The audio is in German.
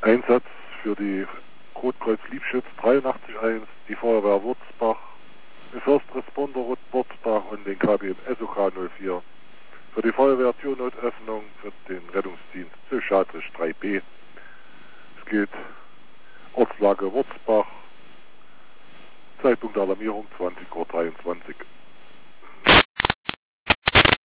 Einsatz für die Rotkreuz Liebschütz 83.1, die Feuerwehr Wurzbach, den First Responder Wurzbach und den KBM SOK 04. Für die Feuerwehr Türnotöffnung für den Rettungsdienst Psychiatrisch 3b. Es geht Ortslage Wurzbach, Zeitpunkt der Alarmierung 20:23 Uhr.